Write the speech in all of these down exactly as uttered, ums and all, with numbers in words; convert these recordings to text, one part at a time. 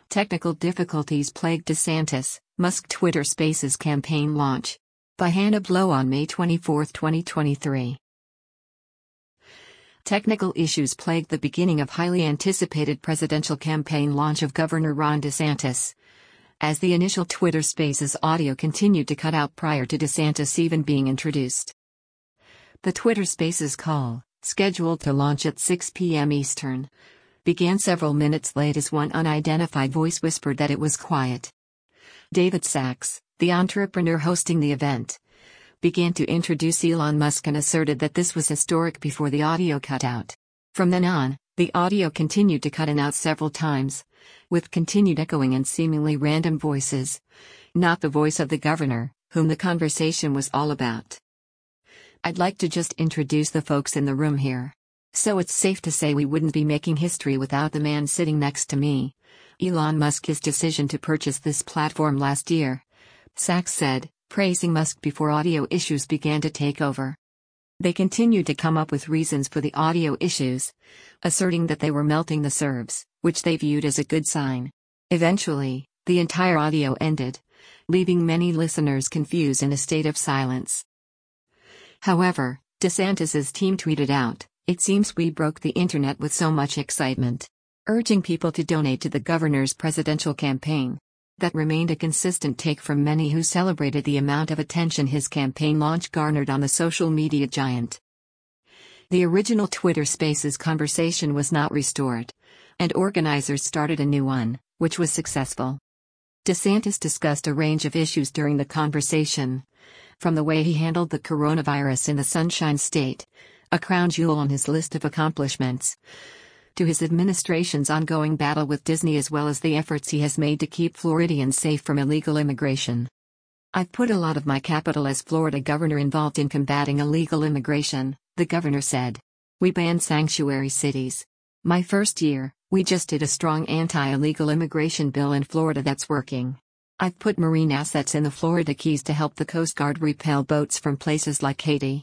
Technical difficulties plagued DeSantis, Musk Twitter Spaces campaign launch. By Hannah Blow on May twenty-fourth, twenty twenty-three. Technical issues plagued the beginning of highly anticipated presidential campaign launch of Governor Ron DeSantis. As the initial Twitter Spaces audio continued to cut out prior to DeSantis even being introduced. The Twitter Spaces call, scheduled to launch at six p m Eastern, began several minutes late as one unidentified voice whispered that it was quiet. David Sacks, the entrepreneur hosting the event, began to introduce Elon Musk and asserted that this was historic before the audio cut out. From then on, the audio continued to cut in out several times, with continued echoing and seemingly random voices, not the voice of the governor, whom the conversation was all about. I'd like to just introduce the folks in the room here. So it's safe to say we wouldn't be making history without the man sitting next to me. Elon Musk's decision to purchase this platform last year, Sacks said, praising Musk before audio issues began to take over. They continued to come up with reasons for the audio issues, asserting that they were melting the servers, which they viewed as a good sign. Eventually, the entire audio ended, leaving many listeners confused in a state of silence. However, DeSantis's team tweeted out, "It seems we broke the internet with so much excitement," urging people to donate to the governor's presidential campaign. That remained a consistent take from many who celebrated the amount of attention his campaign launch garnered on the social media giant. The original Twitter Spaces conversation was not restored, and organizers started a new one, which was successful. DeSantis discussed a range of issues during the conversation, from the way he handled the coronavirus in the Sunshine State, a crown jewel on his list of accomplishments, to his administration's ongoing battle with Disney as well as the efforts he has made to keep Floridians safe from illegal immigration. "I've put a lot of my capital as Florida governor involved in combating illegal immigration," the governor said. "We banned sanctuary cities. My first year, we just did a strong anti-illegal immigration bill in Florida that's working. I've put marine assets in the Florida Keys to help the Coast Guard repel boats from places like Haiti.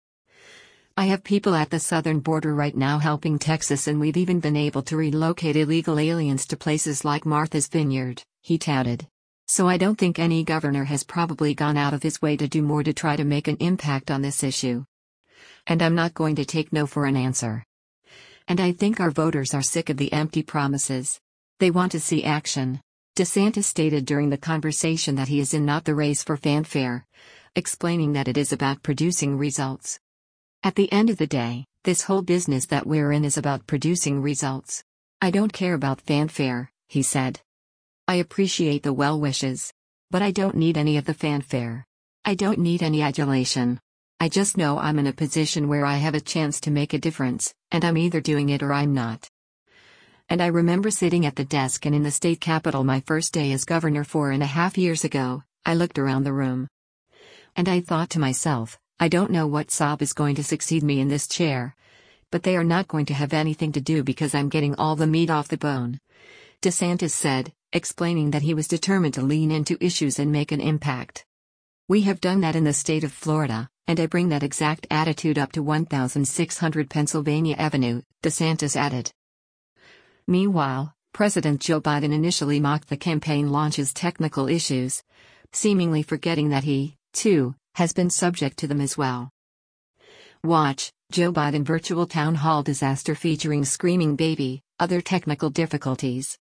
I have people at the southern border right now helping Texas, and we've even been able to relocate illegal aliens to places like Martha's Vineyard," he touted. "So I don't think any governor has probably gone out of his way to do more to try to make an impact on this issue. And I'm not going to take no for an answer. And I think our voters are sick of the empty promises. They want to see action." DeSantis stated during the conversation that he is in not the race for fanfare, explaining that it is about producing results. "At the end of the day, this whole business that we're in is about producing results. I don't care about fanfare," he said. "I appreciate the well wishes. But I don't need any of the fanfare. I don't need any adulation. I just know I'm in a position where I have a chance to make a difference, and I'm either doing it or I'm not. And I remember sitting at the desk and in the state capitol my first day as governor four and a half years ago. I looked around the room. And I thought to myself, I don't know what sob is going to succeed me in this chair. But they are not going to have anything to do because I'm getting all the meat off the bone," DeSantis said, explaining that he was determined to lean into issues and make an impact. "We have done that in the state of Florida, and I bring that exact attitude up to one thousand six hundred Pennsylvania Avenue," DeSantis added. Meanwhile, President Joe Biden initially mocked the campaign launch's technical issues, seemingly forgetting that he, too, has been subject to them as well. Watch, Joe Biden virtual town hall disaster featuring screaming baby, other technical difficulties.